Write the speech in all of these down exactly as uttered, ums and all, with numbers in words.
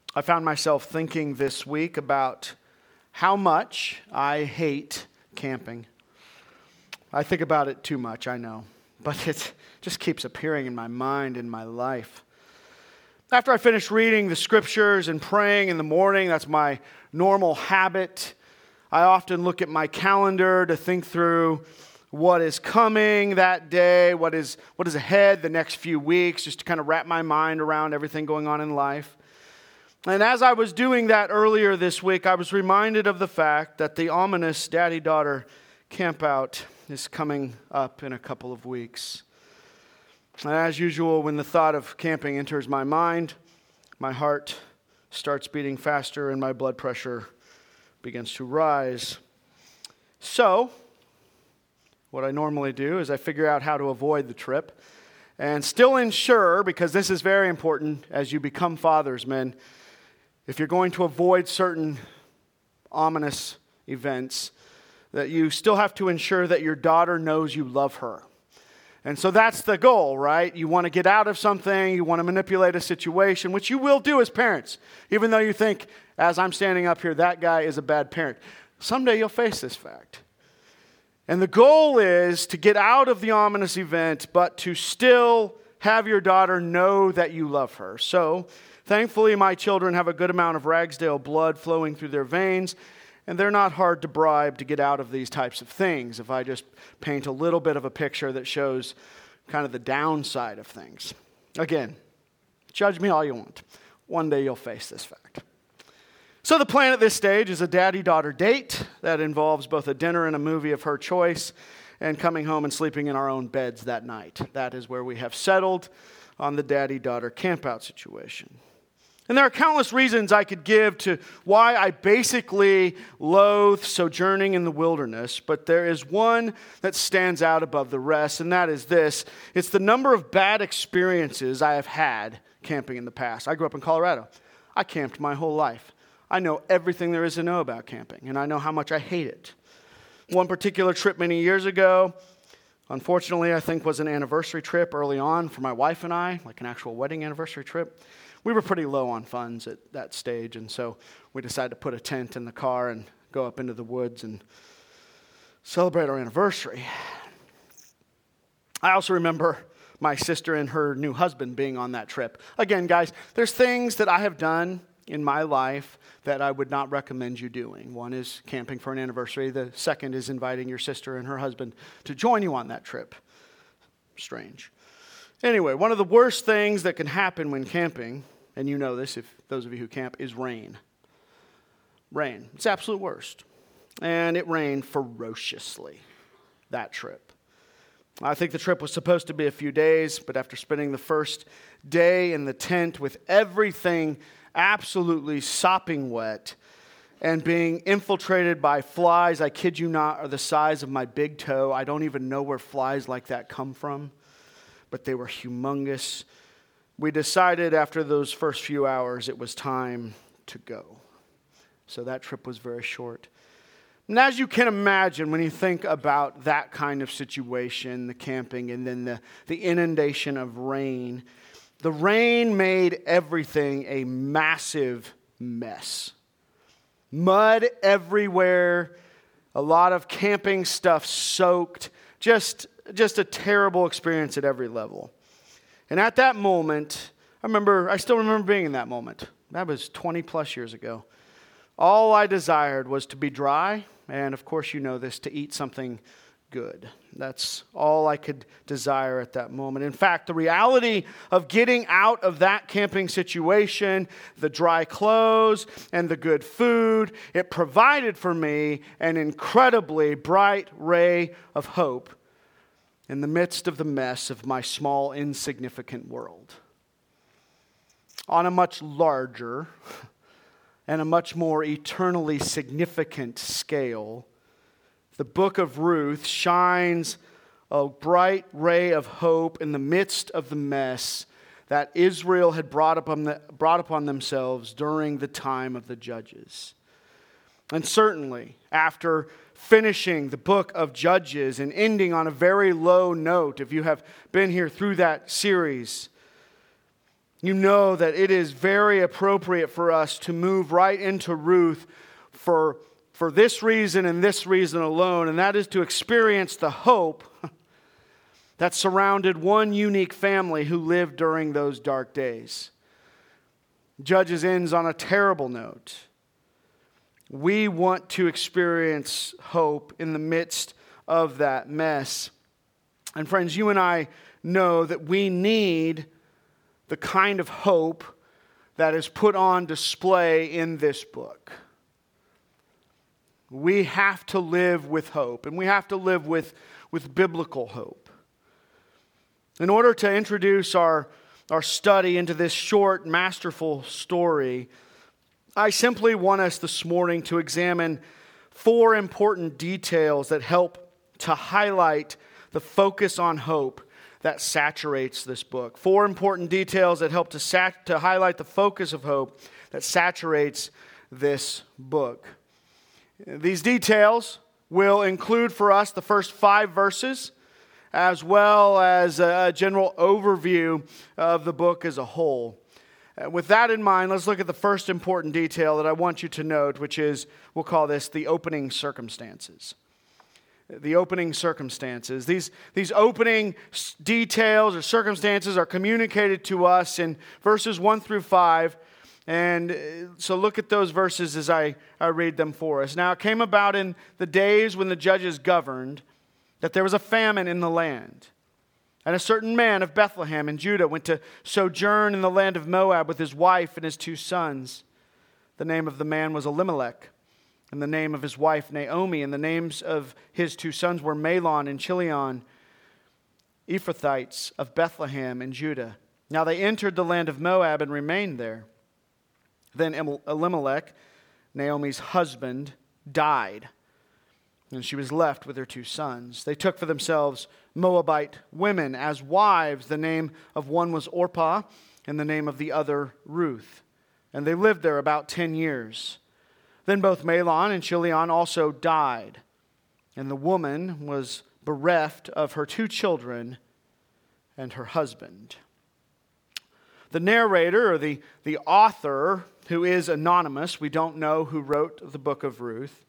I found myself thinking this week about how much I hate camping. I think about it too much, I know, but it just keeps appearing in my mind, in my life. After I finish reading the scriptures and praying in the morning, that's my normal habit. I often look at my calendar to think through what is coming that day, what is what is ahead the next few weeks, just to kind of wrap my mind around everything going on in life. And as I was doing that earlier this week, I was reminded of the fact that the ominous daddy-daughter campout is coming up in a couple of weeks. And as usual, when the thought of camping enters my mind, my heart starts beating faster and my blood pressure begins to rise. So, what I normally do is I figure out how to avoid the trip and still ensure, because this is very important as you become fathers, men, if you're going to avoid certain ominous events, that you still have to ensure that your daughter knows you love her. And so that's the goal, right? You want to get out of something, you want to manipulate a situation, which you will do as parents, even though you think, as I'm standing up here, that guy is a bad parent. Someday you'll face this fact. And the goal is to get out of the ominous event, but to still have your daughter know that you love her. So, thankfully, my children have a good amount of Ragsdale blood flowing through their veins, and they're not hard to bribe to get out of these types of things if I just paint a little bit of a picture that shows kind of the downside of things. Again, judge me all you want. One day you'll face this fact. So the plan at this stage is a daddy-daughter date that involves both a dinner and a movie of her choice and coming home and sleeping in our own beds that night. That is where we have settled on the daddy-daughter campout situation. And there are countless reasons I could give to why I basically loathe sojourning in the wilderness, but there is one that stands out above the rest, and that is this. It's the number of bad experiences I have had camping in the past. I grew up in Colorado. I camped my whole life. I know everything there is to know about camping, and I know how much I hate it. One particular trip many years ago, unfortunately, I think was an anniversary trip early on for my wife and I, like an actual wedding anniversary trip. We were pretty low on funds at that stage, and so we decided to put a tent in the car and go up into the woods and celebrate our anniversary. I also remember my sister and her new husband being on that trip. Again, guys, there's things that I have done in my life that I would not recommend you doing. One is camping for an anniversary. The second is inviting your sister and her husband to join you on that trip. Strange. Anyway, one of the worst things that can happen when camping, and you know this if those of you who camp, is rain. Rain. It's the absolute worst. And it rained ferociously that trip. I think the trip was supposed to be a few days, but after spending the first day in the tent with everything absolutely sopping wet and being infiltrated by flies, I kid you not, are the size of my big toe. I don't even know where flies like that come from, but they were humongous. We decided after those first few hours it was time to go. So that trip was very short. And as you can imagine, when you think about that kind of situation, the camping and then the, the inundation of rain, the rain made everything a massive mess. Mud everywhere, a lot of camping stuff soaked, just, just a terrible experience at every level. And at that moment, I remember, I still remember being in that moment. That was twenty plus years ago. All I desired was to be dry, and of course you know this, to eat something good. That's all I could desire at that moment. In fact, the reality of getting out of that camping situation, the dry clothes and the good food, it provided for me an incredibly bright ray of hope in the midst of the mess of my small, insignificant world. On a much larger and a much more eternally significant scale, the book of Ruth shines a bright ray of hope in the midst of the mess that Israel had brought upon, the, brought upon themselves during the time of the judges. And certainly, after finishing the book of Judges and ending on a very low note, if you have been here through that series, you know that it is very appropriate for us to move right into Ruth for, for this reason and this reason alone, and that is to experience the hope that surrounded one unique family who lived during those dark days. Judges ends on a terrible note. We want to experience hope in the midst of that mess. And friends, you and I know that we need the kind of hope that is put on display in this book. We have to live with hope, and we have to live with, with biblical hope. In order to introduce our, our study into this short, masterful story, I simply want us this morning to examine four important details that help to highlight the focus on hope that saturates this book. Four important details that help to, sat- to highlight the focus of hope that saturates this book. These details will include for us the first five verses, as well as a general overview of the book as a whole. Uh, with that in mind, let's look at the first important detail that I want you to note, which is, we'll call this the opening circumstances. The opening circumstances. These, these opening details or circumstances are communicated to us in verses one through five. And so look at those verses as I, I read them for us. Now it came about in the days when the judges governed that there was a famine in the land. And a certain man of Bethlehem in Judah went to sojourn in the land of Moab with his wife and his two sons. The name of the man was Elimelech, and the name of his wife Naomi, and the names of his two sons were Mahlon and Chilion, Ephrathites of Bethlehem in Judah. Now they entered the land of Moab and remained there. Then Elimelech, Naomi's husband, died, and she was left with her two sons. They took for themselves Moabite women as wives. The name of one was Orpah, and the name of the other Ruth. And they lived there about ten years. Then both Mahlon and Chilion also died, and the woman was bereft of her two children and her husband. The narrator, or the, the author, who is anonymous, we don't know who wrote the book of Ruth.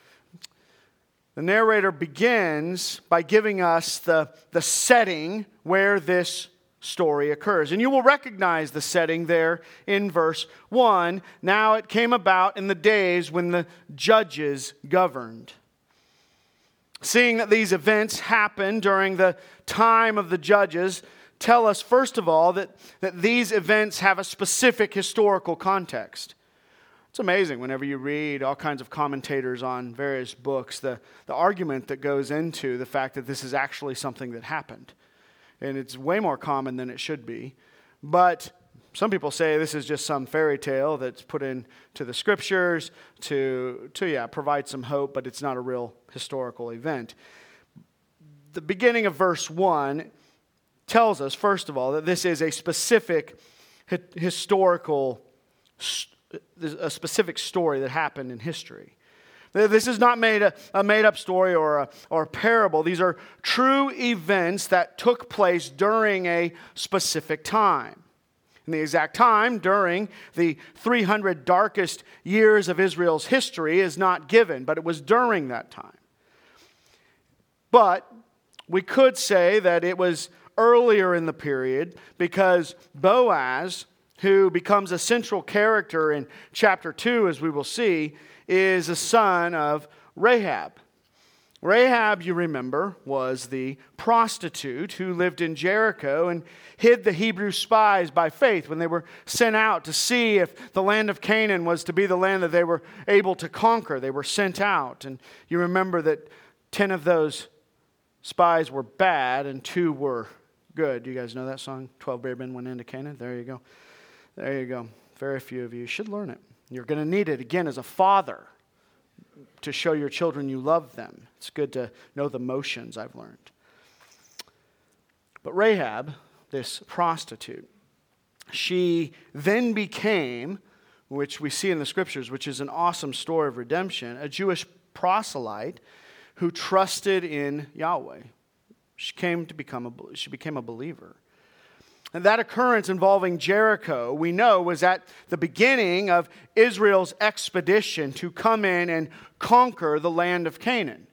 The narrator begins by giving us the, the setting where this story occurs. And you will recognize the setting there in verse one. Now it came about in the days when the judges governed. Seeing that these events happened during the time of the judges, tell us, first of all, that, that these events have a specific historical context. It's amazing whenever you read all kinds of commentators on various books, the, the argument that goes into the fact that this is actually something that happened. And it's way more common than it should be. But some people say this is just some fairy tale that's put into the scriptures to, to yeah, provide some hope, but it's not a real historical event. The beginning of verse one tells us, first of all, that this is a specific hi- historical, a specific story that happened in history. This is not made a, a made-up story or a, or a parable. These are true events that took place during a specific time. And the exact time during the three hundred darkest years of Israel's history is not given, but it was during that time. But we could say that it was earlier in the period because Boaz, who becomes a central character in chapter two, as we will see, is a son of Rahab. Rahab, you remember, was the prostitute who lived in Jericho and hid the Hebrew spies by faith when they were sent out to see if the land of Canaan was to be the land that they were able to conquer. They were sent out. And you remember that ten of those spies were bad and two were good. Do you guys know that song? Twelve brave men went into Canaan. There you go. There you go. Very few of you should learn it. You're going to need it again as a father to show your children you love them. It's good to know the motions, I've learned. But Rahab, this prostitute, she then became, which we see in the scriptures, which is an awesome story of redemption, a Jewish proselyte who trusted in Yahweh. She came to become a, she became a believer. And that occurrence involving Jericho, we know, was at the beginning of Israel's expedition to come in and conquer the land of Canaan.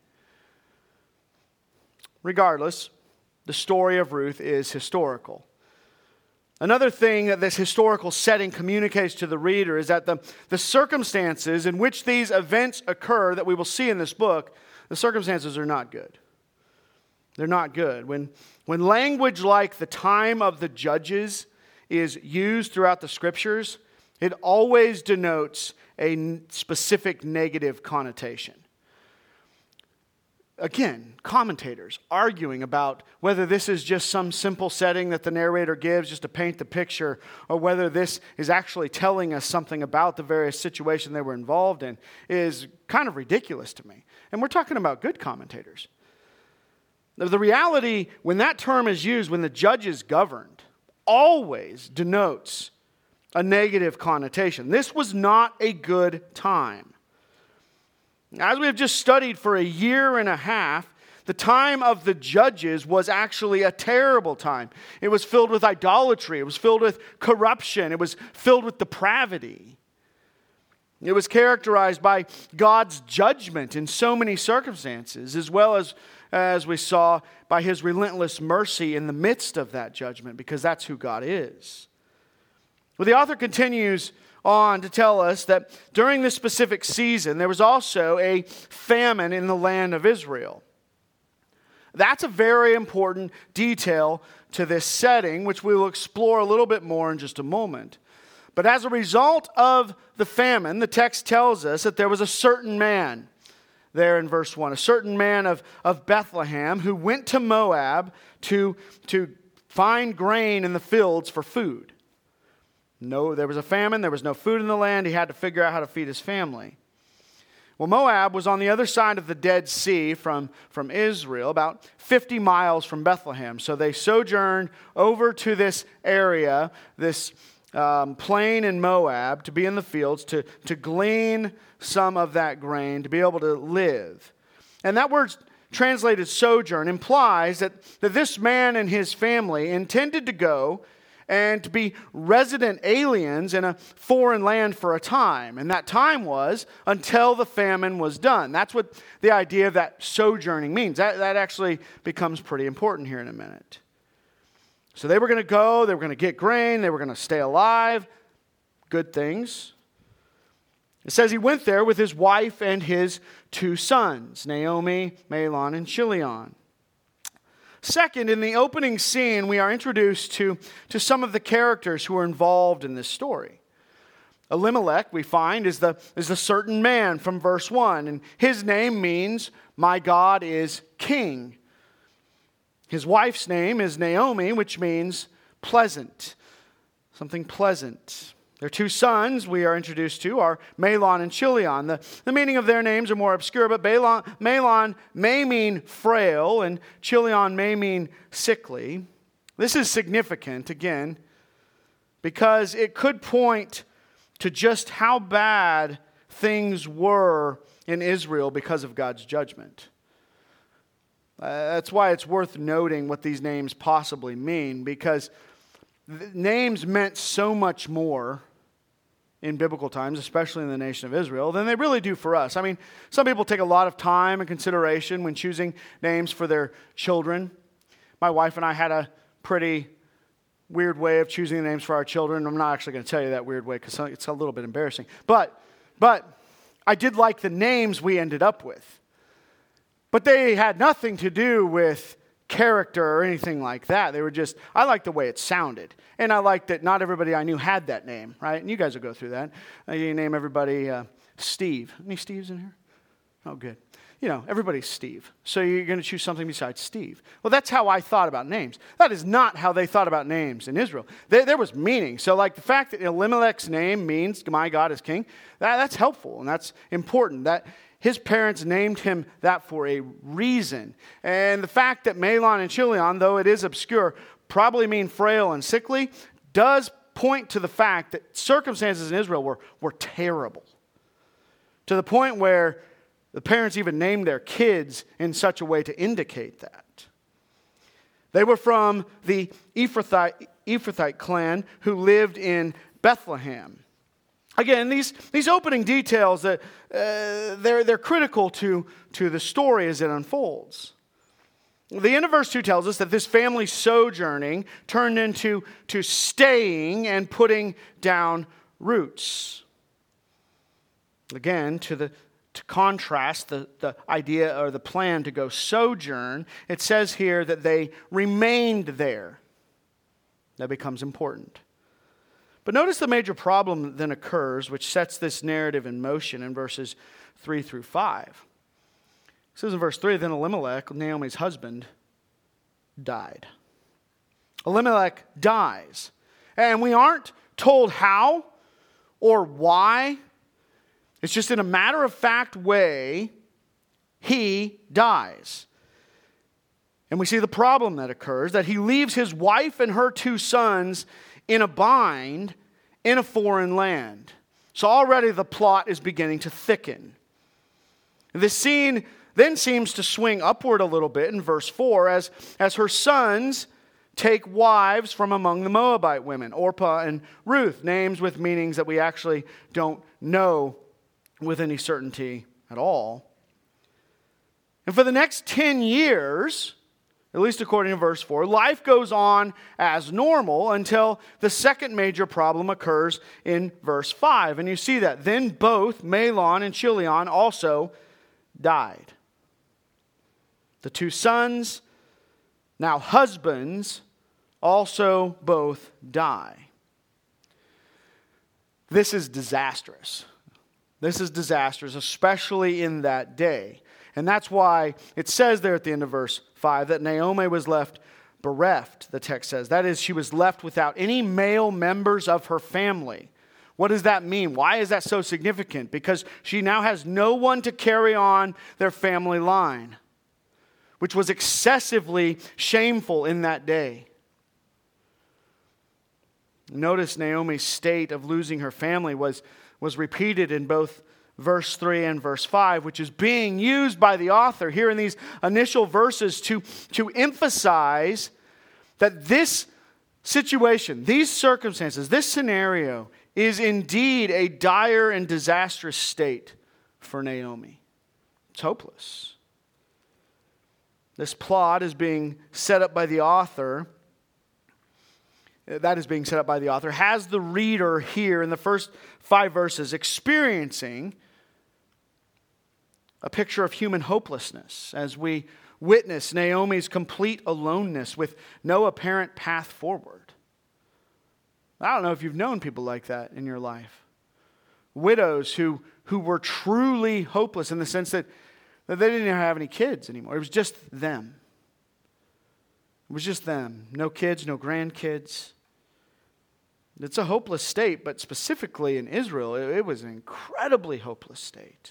Regardless, the story of Ruth is historical. Another thing that this historical setting communicates to the reader is that the, the circumstances in which these events occur that we will see in this book, the circumstances are not good. They're not good. When, when language like the time of the judges is used throughout the scriptures, it always denotes a specific negative connotation. Again, commentators arguing about whether this is just some simple setting that the narrator gives just to paint the picture, or whether this is actually telling us something about the various situation they were involved in, is kind of ridiculous to me. And we're talking about good commentators. The reality, when that term is used, when the judges governed, always denotes a negative connotation. This was not a good time. As we have just studied for a year and a half, the time of the judges was actually a terrible time. It was filled with idolatry. It was filled with corruption. It was filled with depravity. It was characterized by God's judgment in so many circumstances, as well as, as we saw, by His relentless mercy in the midst of that judgment, because that's who God is. Well, the author continues on to tell us that during this specific season, there was also a famine in the land of Israel. That's a very important detail to this setting, which we will explore a little bit more in just a moment. But as a result of the famine, the text tells us that there was a certain man, there in verse one, a certain man of, of Bethlehem who went to Moab to, to find grain in the fields for food. No, there was a famine, there was no food in the land, he had to figure out how to feed his family. Well, Moab was on the other side of the Dead Sea from, from Israel, about fifty miles from Bethlehem. So they sojourned over to this area, this um, plain in Moab, to be in the fields, to, to glean some of that grain, to be able to live. And that word translated sojourn implies that, that this man and his family intended to go and to be resident aliens in a foreign land for a time. And that time was until the famine was done. That's what the idea of that sojourning means. That, that actually becomes pretty important here in a minute. So they were going to go, they were going to get grain, they were going to stay alive. Good things. It says he went there with his wife and his two sons, Naomi, Mahlon, and Chilion. Second, in the opening scene, we are introduced to, to some of the characters who are involved in this story. Elimelech, we find, is the, is the certain man from verse one, and his name means, my God is king. His wife's name is Naomi, which means pleasant, something pleasant. Their two sons we are introduced to are Mahlon and Chilion. The, the meaning of their names are more obscure, but Mahlon, Mahlon may mean frail and Chilion may mean sickly. This is significant, again, because it could point to just how bad things were in Israel because of God's judgment. Uh, that's why it's worth noting what these names possibly mean, because the names meant so much more in biblical times, especially in the nation of Israel, than they really do for us. I mean, some people take a lot of time and consideration when choosing names for their children. My wife and I had a pretty weird way of choosing the names for our children. I'm not actually going to tell you that weird way because it's a little bit embarrassing. But, but I did like the names we ended up with. But they had nothing to do with character or anything like that. They were just, I liked the way it sounded. And I liked that not everybody I knew had that name, right? And you guys will go through that. Uh, you name everybody uh, Steve. Any Steves in here? Oh, good. You know, everybody's Steve. So you're going to choose something besides Steve. Well, that's how I thought about names. That is not how they thought about names in Israel. There, there was meaning. So like the fact that Elimelech's name means my God is king, that, that's helpful and that's important. That his parents named him that for a reason. And the fact that Mahlon and Chilion, though it is obscure, probably mean frail and sickly, does point to the fact that circumstances in Israel were, were terrible. To the point where the parents even named their kids in such a way to indicate that. They were from the Ephrathite, Ephrathite clan who lived in Bethlehem. Again, these, these opening details, uh, uh, they're, they're critical to, to the story as it unfolds. The end of verse two tells us that this family sojourning turned into to staying and putting down roots. Again, to the to contrast the, the idea or the plan to go sojourn, it says here that they remained there. That becomes important. But notice the major problem that then occurs, which sets this narrative in motion in verses three through five. It says in verse three, then Elimelech, Naomi's husband, died. Elimelech dies. And we aren't told how or why. It's just in a matter-of-fact way, he dies. And we see the problem that occurs, that he leaves his wife and her two sons in a bind in a foreign land. So already the plot is beginning to thicken. This scene then seems to swing upward a little bit in verse four as, as her sons take wives from among the Moabite women, Orpah and Ruth, names with meanings that we actually don't know with any certainty at all. And for the next ten years, at least according to verse four, life goes on as normal until the second major problem occurs in verse five. And you see that. Then both Mahlon and Chilion also died. The two sons, now husbands, also both die. This is disastrous. This is disastrous, especially in that day. And that's why it says there at the end of verse five that Naomi was left bereft, the text says. That is, she was left without any male members of her family. What does that mean? Why is that so significant? Because she now has no one to carry on their family line, which was excessively shameful in that day. Notice Naomi's state of losing her family was, was repeated in both verse three and verse five, which is being used by the author here in these initial verses to, to emphasize that this situation, these circumstances, this scenario is indeed a dire and disastrous state for Naomi. It's hopeless. This plot is being set up by the author. That is being set up by the author, has the reader here in the first five verses experiencing a picture of human hopelessness as we witness Naomi's complete aloneness with no apparent path forward. I don't know if you've known people like that in your life. Widows who, who were truly hopeless in the sense that, that they didn't even have any kids anymore. It was just them. It was just them. No kids, no grandkids. It's a hopeless state, but specifically in Israel, it, it was an incredibly hopeless state.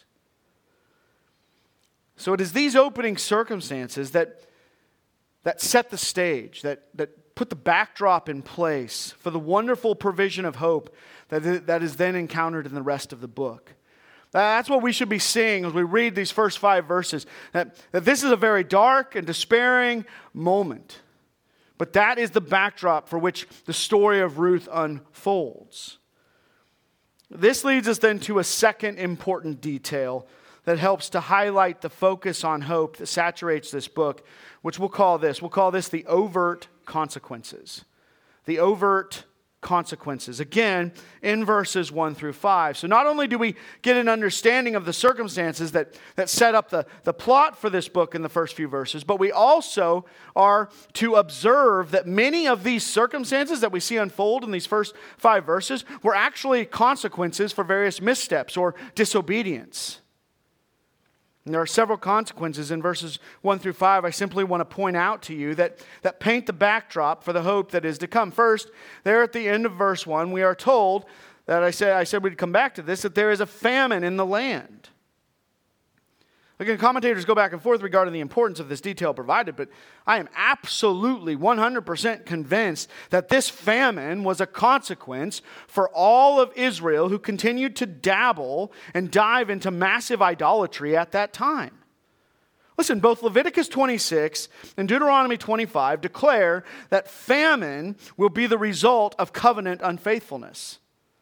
So it is these opening circumstances that, that set the stage, that, that put the backdrop in place for the wonderful provision of hope that, that is then encountered in the rest of the book. That's what we should be seeing as we read these first five verses, that, that this is a very dark and despairing moment. But that is the backdrop for which the story of Ruth unfolds. This leads us then to a second important detail that helps to highlight the focus on hope that saturates this book, which we'll call this. We'll call this the overt consequences. The overt consequences. Again, in verses one through five. So not only do we get an understanding of the circumstances that, that set up the, the plot for this book in the first few verses, but we also are to observe that many of these circumstances that we see unfold in these first five verses were actually consequences for various missteps or disobedience. And there are several consequences in verses one through five. I simply want to point out to you that, that paint the backdrop for the hope that is to come. First, there at the end of verse one, we are told that I said, I said we'd come back to this, that there is a famine in the land. Again, commentators go back and forth regarding the importance of this detail provided, but I am absolutely one hundred percent convinced that this famine was a consequence for all of Israel who continued to dabble and dive into massive idolatry at that time. Listen, both Leviticus twenty-six and Deuteronomy twenty-five declare that famine will be the result of covenant unfaithfulness.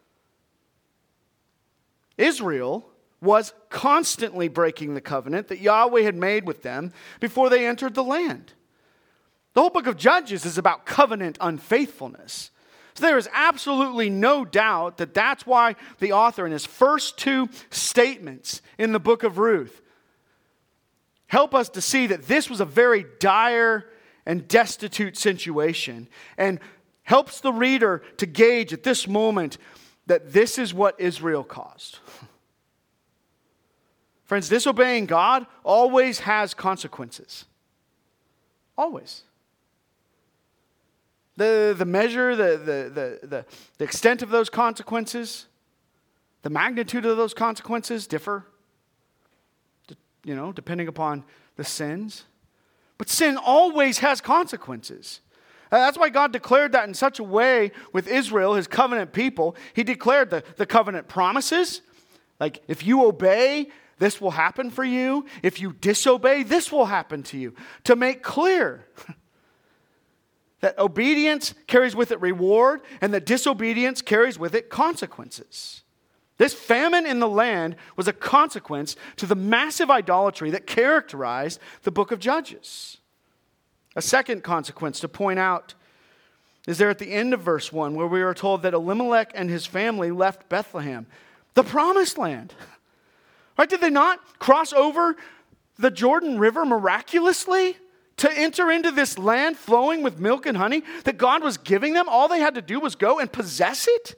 Israel was constantly breaking the covenant that Yahweh had made with them before they entered the land. The whole book of Judges is about covenant unfaithfulness. So there is absolutely no doubt that that's why the author in his first two statements in the book of Ruth help us to see that this was a very dire and destitute situation, and helps the reader to gauge at this moment that this is what Israel caused. Friends, disobeying God always has consequences. Always. The, the measure, the, the, the, the, the extent of those consequences, the magnitude of those consequences differ, you know, depending upon the sins. But sin always has consequences. Uh, that's why God declared that in such a way with Israel, his covenant people. He declared the, the covenant promises. Like, if you obey, this will happen for you. If you disobey, this will happen to you. To make clear that obedience carries with it reward, and that disobedience carries with it consequences. This famine in the land was a consequence to the massive idolatry that characterized the book of Judges. A second consequence to point out is there at the end of verse one, where we are told that Elimelech and his family left Bethlehem, the promised land. Right? Did they not cross over the Jordan River miraculously to enter into this land flowing with milk and honey that God was giving them? All they had to do was go and possess it.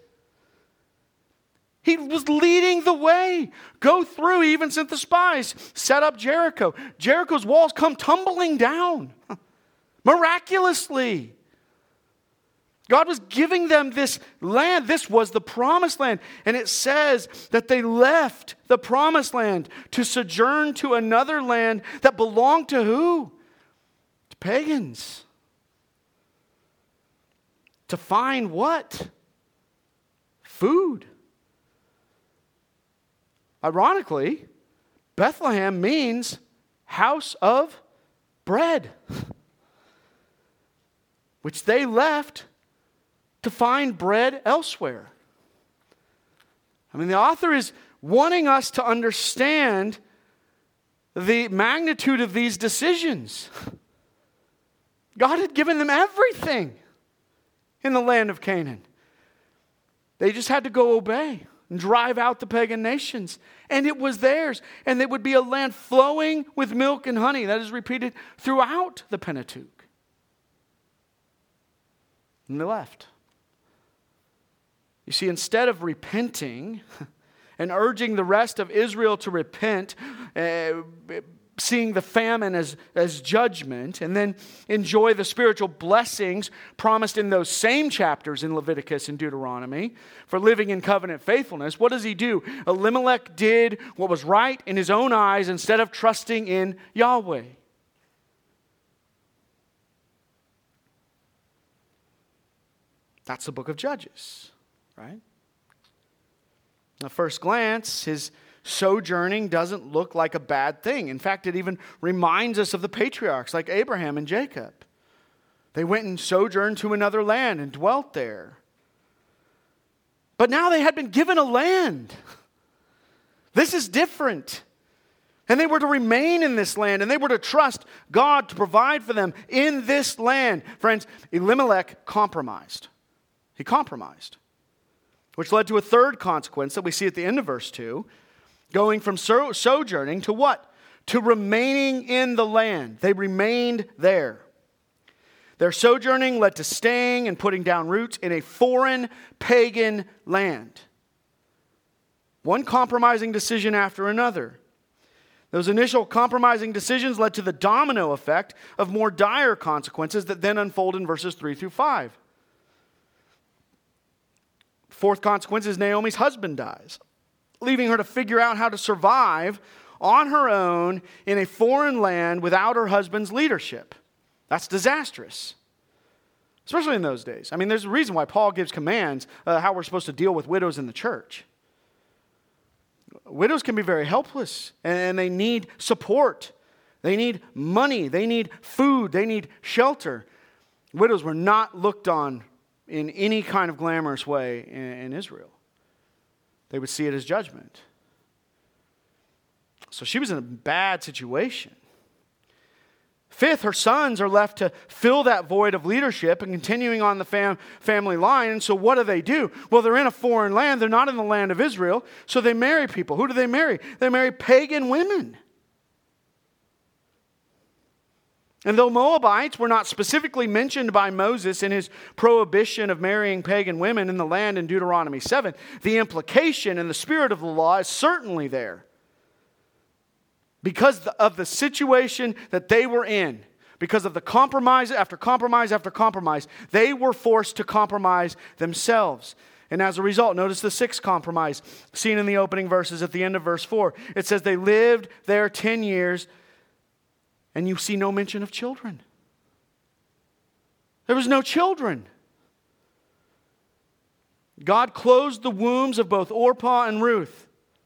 He was leading the way. Go through. He even sent the spies, set up Jericho. Jericho's walls come tumbling down miraculously. God was giving them this land. This was the promised land. And it says that they left the promised land to sojourn to another land that belonged to who? To pagans. To find what? Food. Ironically, Bethlehem means house of bread, which they left to find bread elsewhere. I mean, the author is wanting us to understand the magnitude of these decisions. God had given them everything in the land of Canaan. They just had to go obey and drive out the pagan nations. And it was theirs. And it would be a land flowing with milk and honey. That is repeated throughout the Pentateuch. And they left. You see, instead of repenting and urging the rest of Israel to repent, uh, seeing the famine as, as judgment, and then enjoy the spiritual blessings promised in those same chapters in Leviticus and Deuteronomy for living in covenant faithfulness, what does he do? Elimelech did what was right in his own eyes instead of trusting in Yahweh. That's the book of Judges, right? At first glance, his sojourning doesn't look like a bad thing. In fact, it even reminds us of the patriarchs like Abraham and Jacob. They went and sojourned to another land and dwelt there. But now they had been given a land. This is different. And they were to remain in this land, and they were to trust God to provide for them in this land. Friends, Elimelech compromised. He compromised, which led to a third consequence that we see at the end of verse two, going from so- sojourning to what? To remaining in the land. They remained there. Their sojourning led to staying and putting down roots in a foreign pagan land. One compromising decision after another. Those initial compromising decisions led to the domino effect of more dire consequences that then unfold in verses three through five. Fourth consequence is Naomi's husband dies, leaving her to figure out how to survive on her own in a foreign land without her husband's leadership. That's disastrous, especially in those days. I mean, there's a reason why Paul gives commands uh, how we're supposed to deal with widows in the church. Widows can be very helpless, and they need support. They need money. They need food. They need shelter. Widows were not looked on in any kind of glamorous way in, in Israel. They would see it as judgment. So she was in a bad situation. Fifth, her sons are left to fill that void of leadership and continuing on the fam- family line. And so what do they do? Well, they're in a foreign land. They're not in the land of Israel. So they marry people. Who do they marry? They marry pagan women. And though Moabites were not specifically mentioned by Moses in his prohibition of marrying pagan women in the land in Deuteronomy seven, the implication and the spirit of the law is certainly there. Because of the situation that they were in, because of the compromise after compromise after compromise, they were forced to compromise themselves. And as a result, notice the sixth compromise seen in the opening verses at the end of verse four. It says they lived there ten years, and you see no mention of children. There was no children. God closed the wombs of both Orpah and Ruth.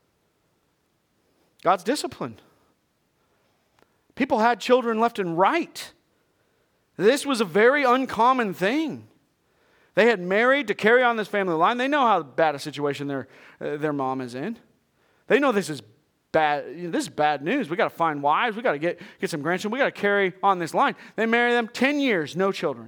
God's discipline. People had children left and right. This was a very uncommon thing. They had married to carry on this family line. They know how bad a situation their, uh, their mom is in. They know this is bad. You know, this is bad news. We got to find wives. We got to get, get some grandchildren. We got to carry on this line. They marry them ten years, no children.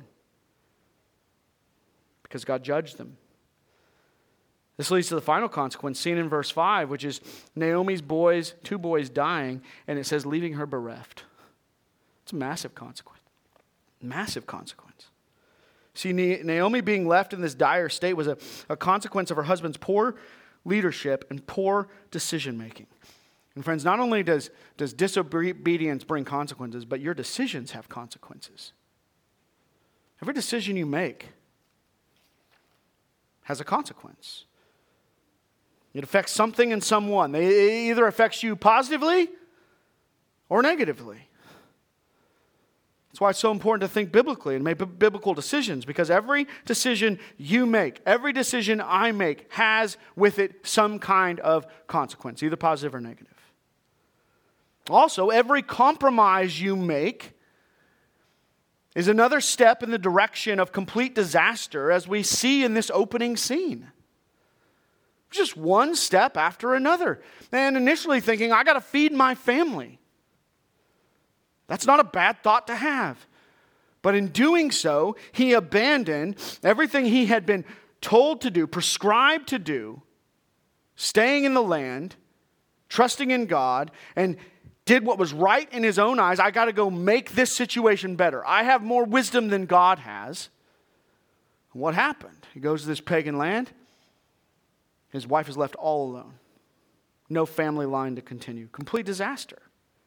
Because God judged them. This leads to the final consequence seen in verse five, which is Naomi's boys, two boys dying, and it says leaving her bereft. It's a massive consequence. Massive consequence. See, Naomi being left in this dire state was a, a consequence of her husband's poor leadership and poor decision making. And friends, not only does, does disobedience bring consequences, but your decisions have consequences. Every decision you make has a consequence. It affects something and someone. It either affects you positively or negatively. That's why it's so important to think biblically and make b- biblical decisions, because every decision you make, every decision I make has with it some kind of consequence, either positive or negative. Also, every compromise you make is another step in the direction of complete disaster, as we see in this opening scene. Just one step after another. And initially thinking, I got to feed my family. That's not a bad thought to have. But in doing so, he abandoned everything he had been told to do, prescribed to do, staying in the land, trusting in God, and did what was right in his own eyes. I got to go make this situation better. I have more wisdom than God has. And what happened? He goes to this pagan land. His wife is left all alone. No family line to continue. Complete disaster.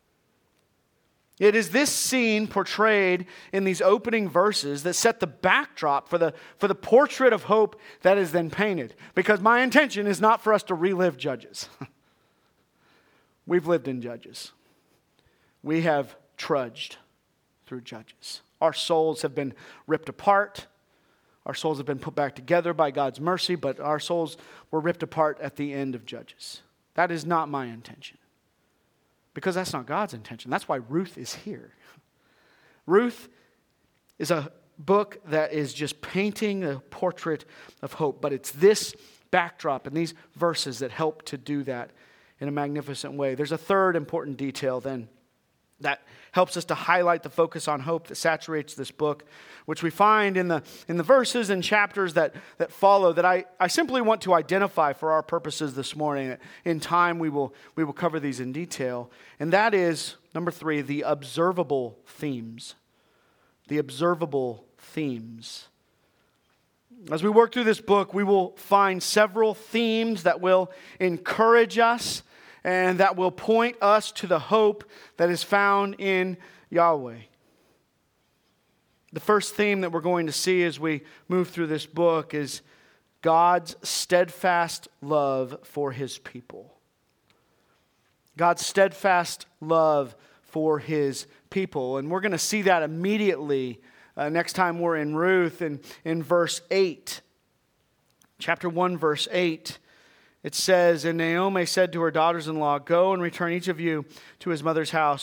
It is this scene portrayed in these opening verses that set the backdrop for the, for the portrait of hope that is then painted. Because my intention is not for us to relive Judges. We've lived in Judges. We have trudged through Judges. Our souls have been ripped apart. Our souls have been put back together by God's mercy, but our souls were ripped apart at the end of Judges. That is not my intention. Because that's not God's intention. That's why Ruth is here. Ruth is a book that is just painting a portrait of hope, but it's this backdrop and these verses that help to do that in a magnificent way. There's a third important detail then that helps us to highlight the focus on hope that saturates this book, which we find in the in the verses and chapters that, that follow, that I, I simply want to identify for our purposes this morning. In time, we will, we will cover these in detail. And that is, number three, the observable themes. The observable themes. As we work through this book, we will find several themes that will encourage us and that will point us to the hope that is found in Yahweh. The first theme that we're going to see as we move through this book is God's steadfast love for his people. God's steadfast love for his people. And we're going to see that immediately uh, next time we're in Ruth in, in verse eight. Chapter one, verse eight. It says, and Naomi said to her daughters-in-law, go and return each of you to his mother's house.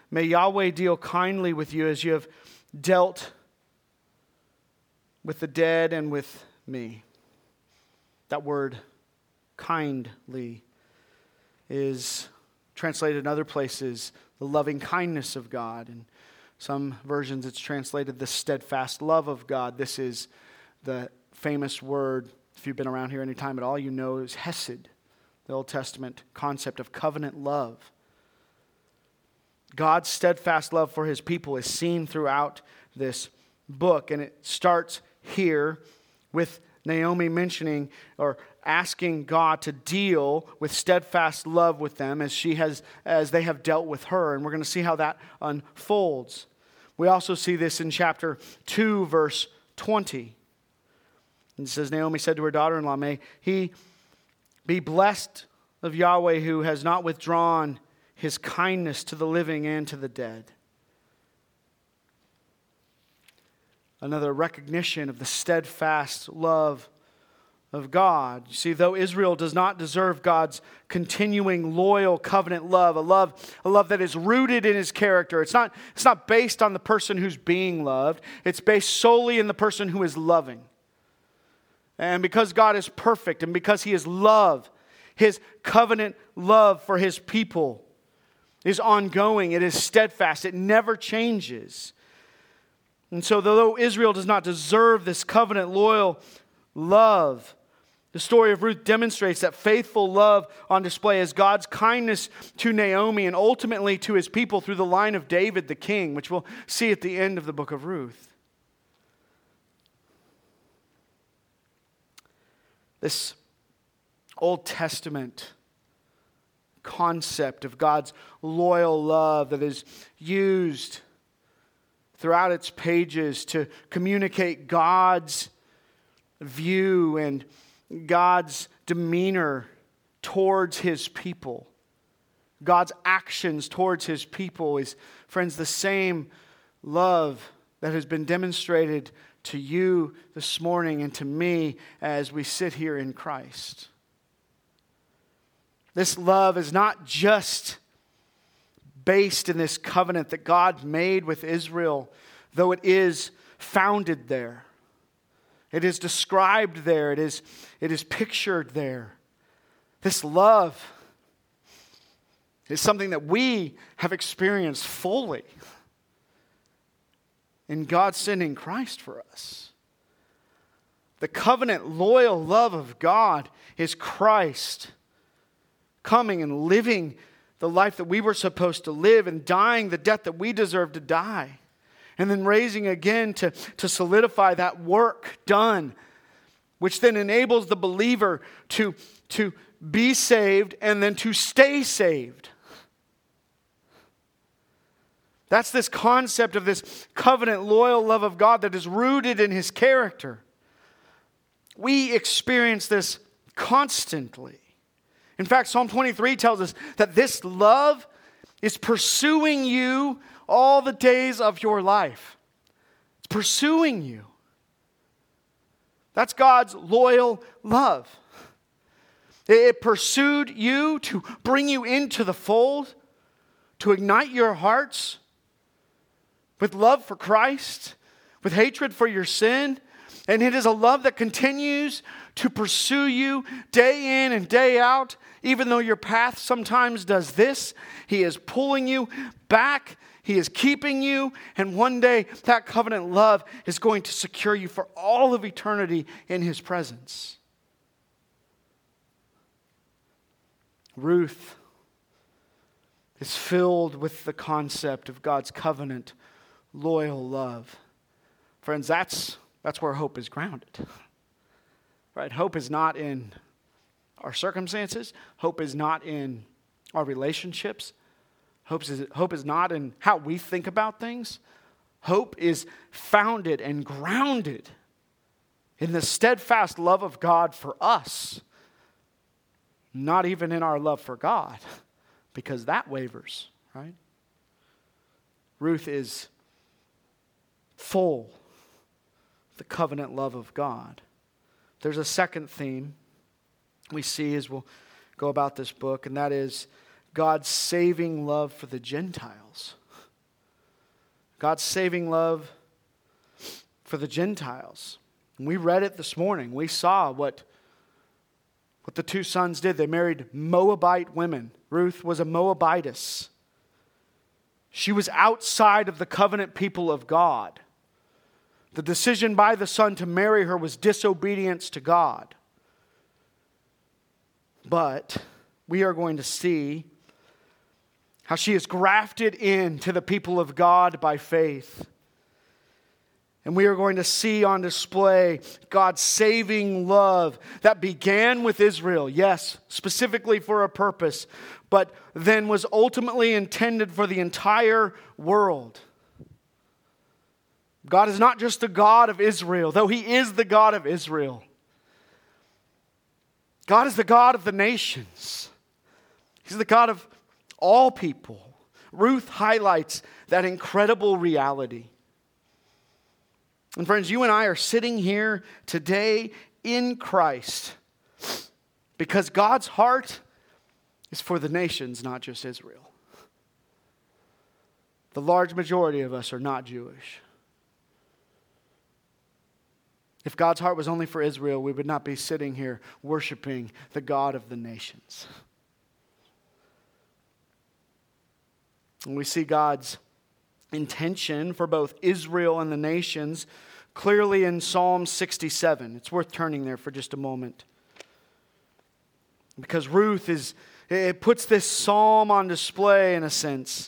May Yahweh deal kindly with you as you have dealt with the dead and with me. That word, kindly, is translated in other places, the loving kindness of God. In some versions it's translated the steadfast love of God. This is the famous word, if you've been around here any time at all, you know is hesed, the Old Testament concept of covenant love. God's steadfast love for his people is seen throughout this book, and it starts here with Naomi mentioning or asking God to deal with steadfast love with them as she has as they have dealt with her, and we're going to see how that unfolds. We also see this in chapter two, verse twenty. It says, Naomi said to her daughter-in-law, may he be blessed of Yahweh, who has not withdrawn his kindness to the living and to the dead. Another recognition of the steadfast love of God. You see, though Israel does not deserve God's continuing loyal covenant love, a love, a love that is rooted in his character. It's not, it's not based on the person who's being loved. It's based solely in the person who is loving. And because God is perfect and because he is love, his covenant love for his people is ongoing. It is steadfast. It never changes. And so though Israel does not deserve this covenant loyal love, the story of Ruth demonstrates that faithful love on display as God's kindness to Naomi and ultimately to his people through the line of David the king, which we'll see at the end of the book of Ruth. This Old Testament concept of God's loyal love that is used throughout its pages to communicate God's view and God's demeanor towards his people. God's actions towards his people is, friends, the same love that has been demonstrated to you this morning and to me as we sit here in Christ. This love is not just based in this covenant that God made with Israel, though it is founded there. It is described there. It is, it is pictured there. This love is something that we have experienced fully in God sending Christ for us. The covenant loyal love of God is Christ coming and living the life that we were supposed to live and dying the death that we deserve to die. And then raising again to, to solidify that work done, which then enables the believer to, to be saved and then to stay saved. That's this concept of this covenant loyal love of God that is rooted in his character. We experience this constantly. In fact, Psalm twenty-three tells us that this love is pursuing you all the days of your life. It's pursuing you. That's God's loyal love. It pursued you to bring you into the fold, to ignite your hearts with love for Christ, with hatred for your sin. And it is a love that continues to pursue you day in and day out. Even though your path sometimes does this, he is pulling you back. He is keeping you. And one day that covenant love is going to secure you for all of eternity in his presence. Ruth is filled with the concept of God's covenant loyal love. Friends, that's That's where hope is grounded. Right? Hope is not in our circumstances. Hope is not in our relationships. Hope is, hope is not in how we think about things. Hope is founded and grounded in the steadfast love of God for us. Not even in our love for God, because that wavers, right? Ruth is full the covenant love of God. There's a second theme we see as we'll go about this book, and that is God's saving love for the Gentiles. God's saving love for the Gentiles. And we read it this morning. We saw what, what the two sons did. They married Moabite women. Ruth was a Moabitess. She was outside of the covenant people of God. The decision by the son to marry her was disobedience to God. But we are going to see how she is grafted into the people of God by faith. And we are going to see on display God's saving love that began with Israel, yes, specifically for a purpose, but then was ultimately intended for the entire world. God is not just the God of Israel, though He is the God of Israel. God is the God of the nations. He's the God of all people. Ruth highlights that incredible reality. And friends, you and I are sitting here today in Christ because God's heart is for the nations, not just Israel. The large majority of us are not Jewish. If God's heart was only for Israel, we would not be sitting here worshiping the God of the nations. And we see God's intention for both Israel and the nations clearly in Psalm sixty-seven. It's worth turning there for just a moment. Because Ruth is, it puts this psalm on display in a sense.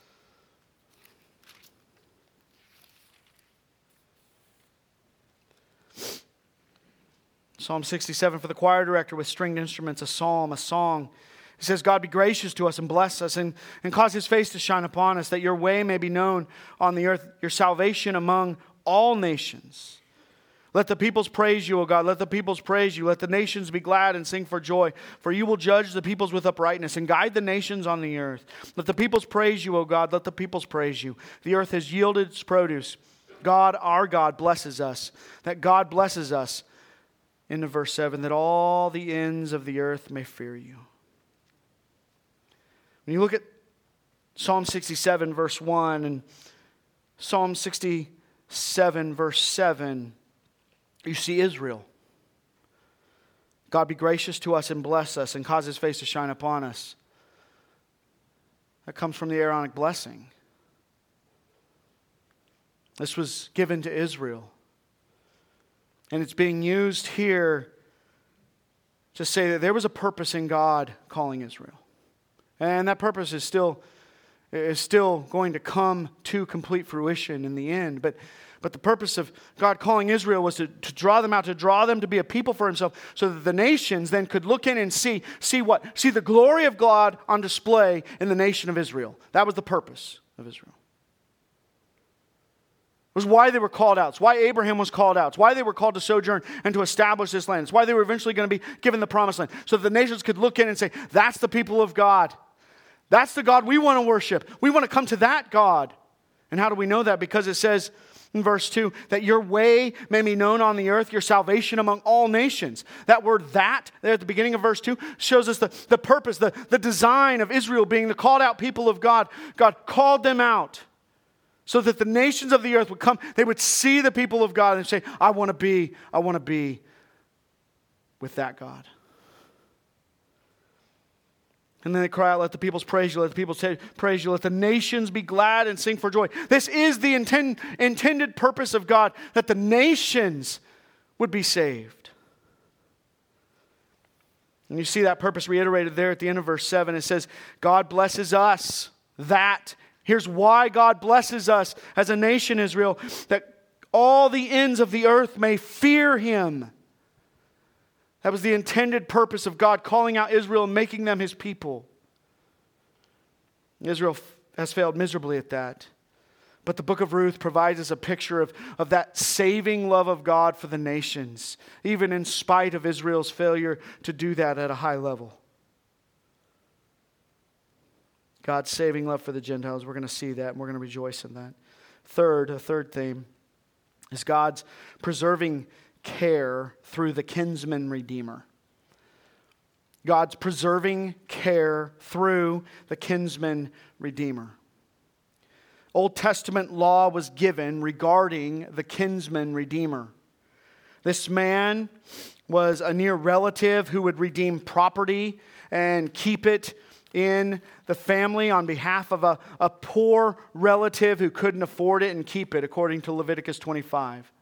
Psalm sixty-seven for the choir director with stringed instruments, a psalm, a song. It says, God be gracious to us and bless us and, and cause His face to shine upon us, that your way may be known on the earth, your salvation among all nations. Let the peoples praise you, O God. Let the peoples praise you. Let the nations be glad and sing for joy. For you will judge the peoples with uprightness and guide the nations on the earth. Let the peoples praise you, O God. Let the peoples praise you. The earth has yielded its produce. God, our God, blesses us. That God blesses us. Into verse seven, that all the ends of the earth may fear you. When you look at Psalm sixty-seven, verse one, and Psalm sixty-seven, verse seven, you see Israel. God be gracious to us and bless us and cause His face to shine upon us. That comes from the Aaronic blessing. This was given to Israel. And it's being used here to say that there was a purpose in God calling Israel. And that purpose is still, is still going to come to complete fruition in the end. But, but the purpose of God calling Israel was to, to draw them out, to draw them to be a people for Himself, so that the nations then could look in and see, see what? See the glory of God on display in the nation of Israel. That was the purpose of Israel. It was why they were called out. It's why Abraham was called out. It's why they were called to sojourn and to establish this land. It's why they were eventually going to be given the promised land. So that the nations could look in and say, that's the people of God. That's the God we want to worship. We want to come to that God. And how do we know that? Because it says in verse two, that your way may be known on the earth, your salvation among all nations. That word that, there at the beginning of verse two, shows us the, the purpose, the, the design of Israel being the called out people of God. God called them out. So that the nations of the earth would come, they would see the people of God and say, I want to be, I want to be with that God. And then they cry out, let the peoples praise you, let the peoples say, praise you, let the nations be glad and sing for joy. This is the intend, intended purpose of God, that the nations would be saved. And you see that purpose reiterated there at the end of verse seven. It says, God blesses us, that here's why God blesses us as a nation, Israel, that all the ends of the earth may fear Him. That was the intended purpose of God calling out Israel and making them His people. Israel has failed miserably at that. But the book of Ruth provides us a picture of, of that saving love of God for the nations, even in spite of Israel's failure to do that at a high level. God's saving love for the Gentiles. We're going to see that and we're going to rejoice in that. Third, a third theme is God's preserving care through the kinsman redeemer. God's preserving care through the kinsman redeemer. Old Testament law was given regarding the kinsman redeemer. This man was a near relative who would redeem property and keep it in the family on behalf of a, a poor relative who couldn't afford it and keep it, according to Leviticus twenty-five.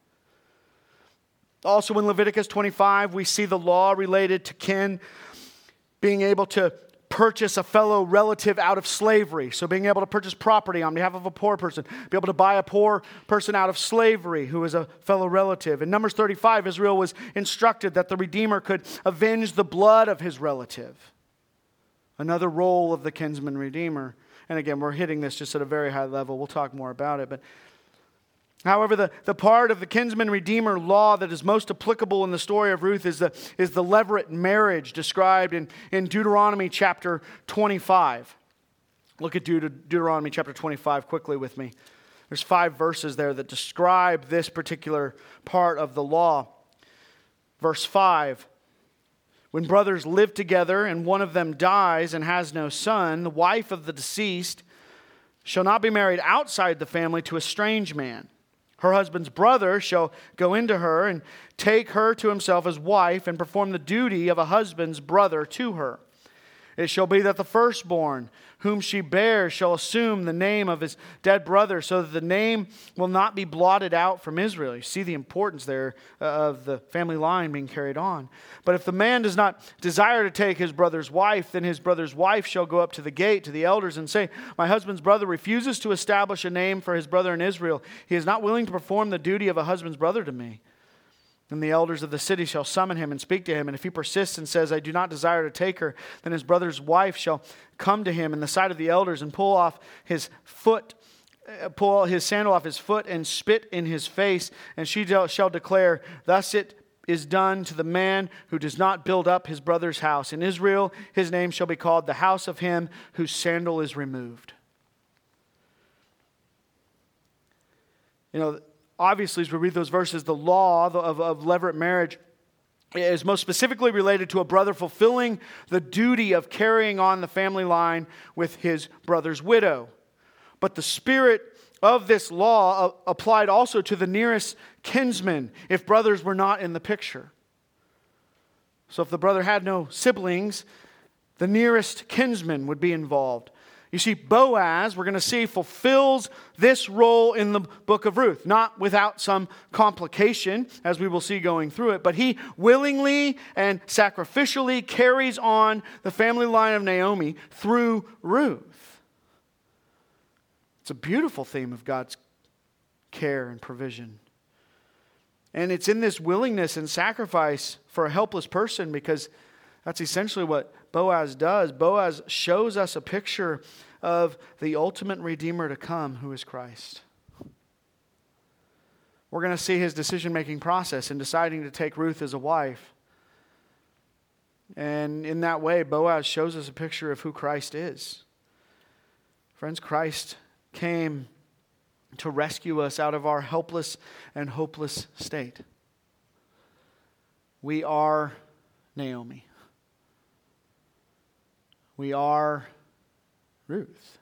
Also in Leviticus twenty-five, we see the law related to kin being able to purchase a fellow relative out of slavery. So being able to purchase property on behalf of a poor person, be able to buy a poor person out of slavery who is a fellow relative. In Numbers thirty-five, Israel was instructed that the Redeemer could avenge the blood of his relative. Another role of the kinsman redeemer. And again, we're hitting this just at a very high level. We'll talk more about it. But however, the, the part of the kinsman redeemer law that is most applicable in the story of Ruth is the, is the levirate marriage described in, in Deuteronomy chapter twenty-five. Look at Deut- Deuteronomy chapter twenty-five quickly with me. There's five verses there that describe this particular part of the law. Verse five. When brothers live together and one of them dies and has no son, the wife of the deceased shall not be married outside the family to a strange man. Her husband's brother shall go into her and take her to himself as wife and perform the duty of a husband's brother to her. It shall be that the firstborn whom she bears shall assume the name of his dead brother, so that the name will not be blotted out from Israel. You see the importance there of the family line being carried on. But if the man does not desire to take his brother's wife, then his brother's wife shall go up to the gate to the elders and say, my husband's brother refuses to establish a name for his brother in Israel. He is not willing to perform the duty of a husband's brother to me. Then the elders of the city shall summon him and speak to him. And if he persists and says, I do not desire to take her, then his brother's wife shall come to him in the sight of the elders and pull off his foot, uh, pull his sandal off his foot and spit in his face. And she shall declare, thus it is done to the man who does not build up his brother's house. In Israel, his name shall be called the house of him whose sandal is removed. You know, obviously, as we read those verses, the law of, of levirate marriage is most specifically related to a brother fulfilling the duty of carrying on the family line with his brother's widow. But the spirit of this law applied also to the nearest kinsman if brothers were not in the picture. So if the brother had no siblings, the nearest kinsman would be involved. You see, Boaz, we're going to see, fulfills this role in the book of Ruth. Not without some complication, as we will see going through it, but he willingly and sacrificially carries on the family line of Naomi through Ruth. It's a beautiful theme of God's care and provision. And it's in this willingness and sacrifice for a helpless person, because that's essentially what Boaz does. Boaz shows us a picture of the ultimate Redeemer to come, who is Christ. We're going to see his decision-making process in deciding to take Ruth as a wife. And in that way, Boaz shows us a picture of who Christ is. Friends, Christ came to rescue us out of our helpless and hopeless state. We are Naomi. We are Ruth.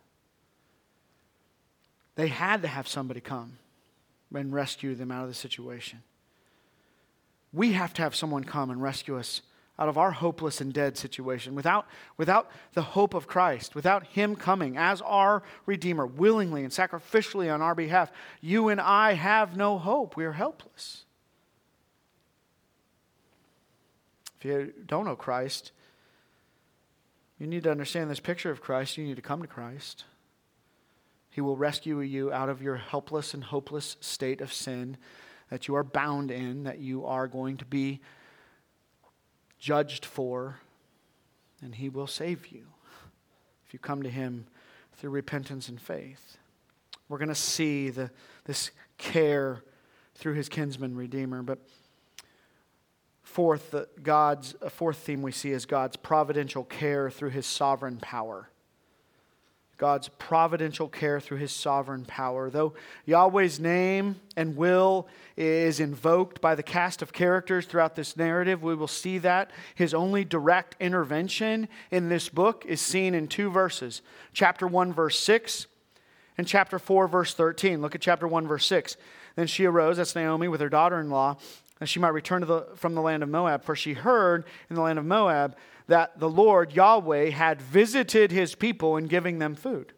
They had to have somebody come and rescue them out of the situation. We have to have someone come and rescue us out of our hopeless and dead situation. Without, without the hope of Christ, without him coming as our Redeemer willingly and sacrificially on our behalf, you and I have no hope. We are helpless. If you don't know Christ, you need to understand this picture of Christ. You need to come to Christ. He will rescue you out of your helpless and hopeless state of sin that you are bound in, that you are going to be judged for, and he will save you if you come to him through repentance and faith. We're going to see the, this care through his kinsman redeemer, but Fourth, God's a fourth theme we see is God's providential care through his sovereign power. God's providential care through his sovereign power. Though Yahweh's name and will is invoked by the cast of characters throughout this narrative, we will see that his only direct intervention in this book is seen in two verses. Chapter one, verse six, in chapter four, verse thirteen. Look at chapter one, verse six. Then she arose, that's Naomi, with her daughter-in-law, that she might return to the, from the land of Moab. For she heard in the land of Moab that the Lord, Yahweh, had visited his people in giving them food.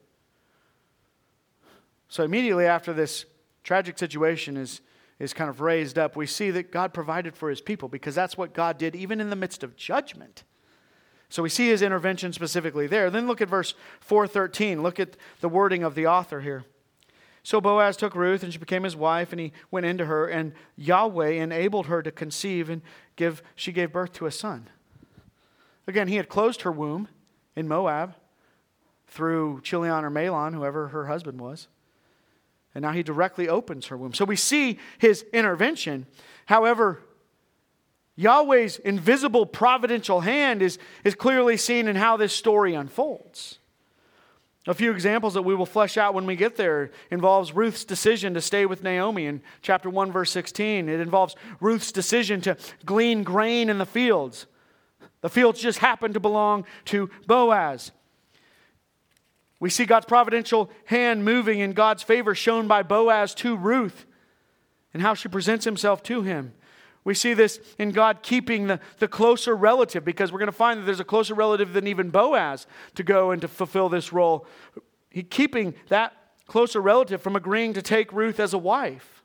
So immediately after this tragic situation is, is kind of raised up, we see that God provided for his people, because that's what God did even in the midst of judgment. So we see his intervention specifically there. Then look at verse four thirteen. Look at the wording of the author here. So Boaz took Ruth, and she became his wife, and he went into her, and Yahweh enabled her to conceive, and give. she gave birth to a son. Again, he had closed her womb in Moab through Chilion or Mahlon, whoever her husband was. And now he directly opens her womb. So we see his intervention. However, Yahweh's invisible providential hand is, is clearly seen in how this story unfolds. A few examples that we will flesh out when we get there involves Ruth's decision to stay with Naomi in chapter one, verse sixteen. It involves Ruth's decision to glean grain in the fields. The fields just happened to belong to Boaz. We see God's providential hand moving in God's favor shown by Boaz to Ruth and how she presents himself to him. We see this in God keeping the, the closer relative, because we're going to find that there's a closer relative than even Boaz to go and to fulfill this role. He keeping that closer relative from agreeing to take Ruth as a wife.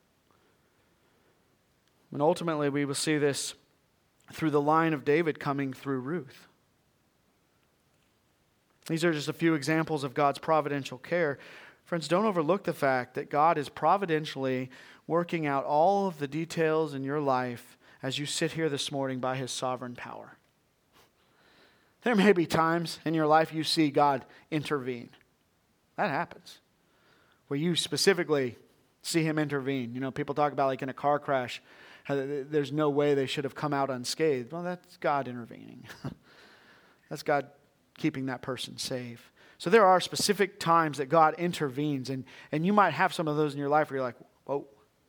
And ultimately we will see this through the line of David coming through Ruth. These are just a few examples of God's providential care. Friends, don't overlook the fact that God is providentially working out all of the details in your life as you sit here this morning by his sovereign power. There may be times in your life you see God intervene. That happens. Where you specifically see him intervene. You know, people talk about like in a car crash, how there's no way they should have come out unscathed. Well, that's God intervening. That's God keeping that person safe. So there are specific times that God intervenes, and, and you might have some of those in your life where you're like, whoa.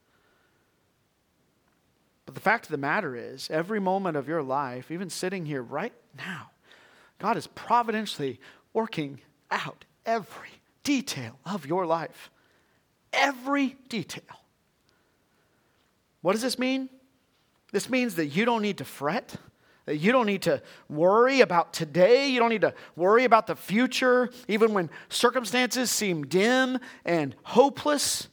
But the fact of the matter is, every moment of your life, even sitting here right now, God is providentially working out every detail of your life. Every detail. What does this mean? This means that you don't need to fret. That you don't need to worry about today. You don't need to worry about the future, even when circumstances seem dim and hopeless.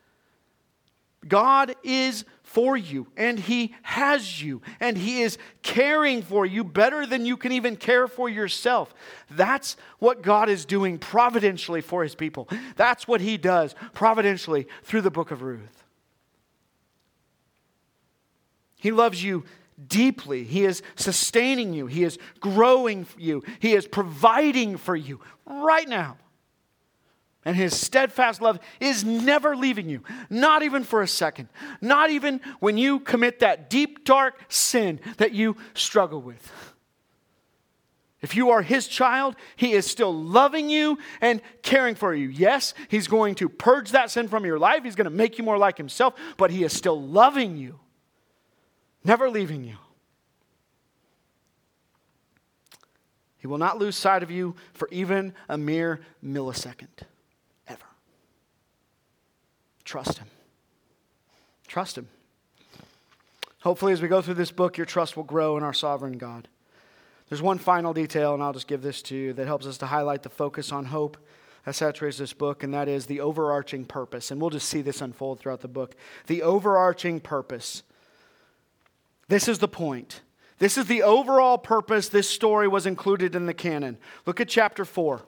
God is for you, and he has you, and he is caring for you better than you can even care for yourself. That's what God is doing providentially for his people. That's what he does providentially through the book of Ruth. He loves you deeply. He is sustaining you. He is growing you. He is providing for you right now. And his steadfast love is never leaving you. Not even for a second. Not even when you commit that deep, dark sin that you struggle with. If you are his child, he is still loving you and caring for you. Yes, he's going to purge that sin from your life. He's going to make you more like himself. But he is still loving you. Never leaving you. He will not lose sight of you for even a mere millisecond. Ever. Trust him. Trust him. Hopefully as we go through this book, your trust will grow in our sovereign God. There's one final detail, and I'll just give this to you, that helps us to highlight the focus on hope that saturates this book, and that is the overarching purpose. And we'll just see this unfold throughout the book. The overarching purpose. This is the point. This is the overall purpose this story was included in the canon. Look at chapter four.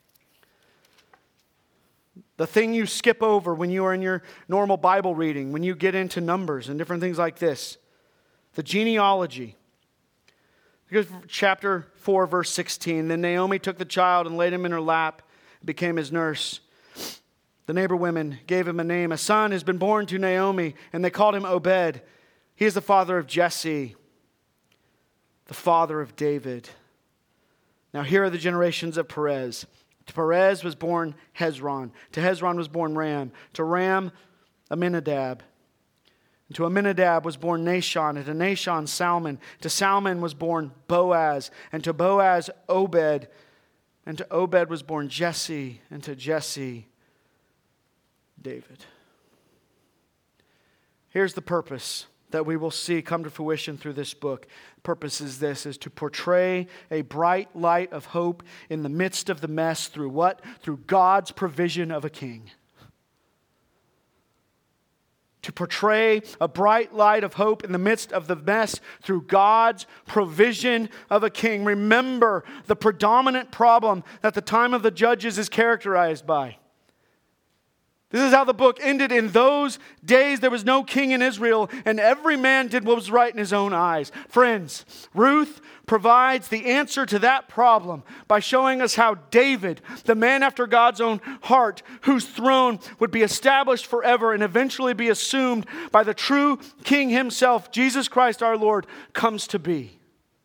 The thing you skip over when you are in your normal Bible reading, when you get into Numbers and different things like this. The genealogy. Look at chapter four, verse sixteen. Then Naomi took the child and laid him in her lap, and became his nurse. The neighbor women gave him a name. A son has been born to Naomi, and they called him Obed. He is the father of Jesse, the father of David. Now here are the generations of Perez. To Perez was born Hezron. To Hezron was born Ram. To Ram, Amminadab. And to Amminadab was born Nahshon. And to Nahshon, Salmon. To Salmon was born Boaz. And to Boaz, Obed. And to Obed was born Jesse. And to Jesse, David. Here's the purpose that we will see come to fruition through this book. The purpose is this, is to portray a bright light of hope in the midst of the mess through what? Through God's provision of a king. To portray a bright light of hope in the midst of the mess through God's provision of a king. Remember the predominant problem that the time of the judges is characterized by. This is how the book ended. In those days there was no king in Israel, and every man did what was right in his own eyes. Friends, Ruth provides the answer to that problem by showing us how David, the man after God's own heart, whose throne would be established forever and eventually be assumed by the true king himself, Jesus Christ our Lord, comes to be.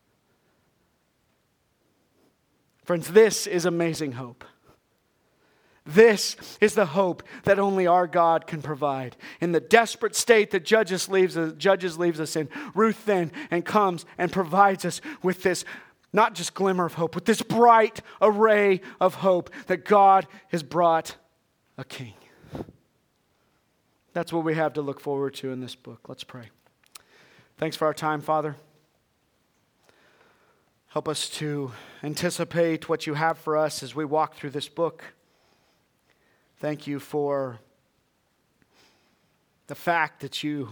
Friends, this is amazing hope. This is the hope that only our God can provide. In the desperate state that Judges leaves, Judges leaves us in, Ruth then and comes and provides us with this, not just glimmer of hope, with this bright array of hope that God has brought a king. That's what we have to look forward to in this book. Let's pray. Thanks for our time, Father. Help us to anticipate what you have for us as we walk through this book. Thank you for the fact that you,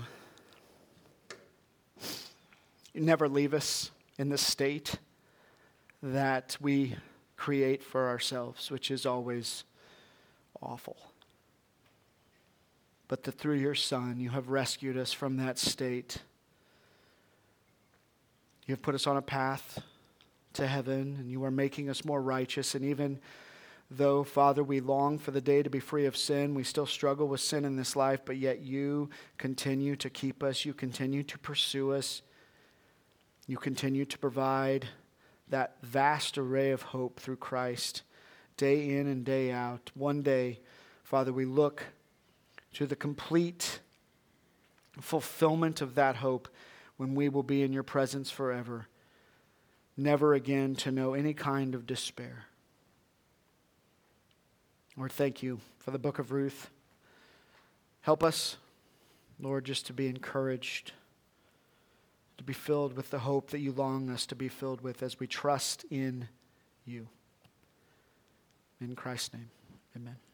you never leave us in the state that we create for ourselves, which is always awful. But that through your Son, you have rescued us from that state. You have put us on a path to heaven, and you are making us more righteous. And even though, Father, we long for the day to be free of sin, we still struggle with sin in this life, but yet you continue to keep us. You continue to pursue us. You continue to provide that vast array of hope through Christ, day in and day out. One day, Father, we look to the complete fulfillment of that hope when we will be in your presence forever, never again to know any kind of despair. Lord, thank you for the book of Ruth. Help us, Lord, just to be encouraged, to be filled with the hope that you long us to be filled with as we trust in you. In Christ's name, amen.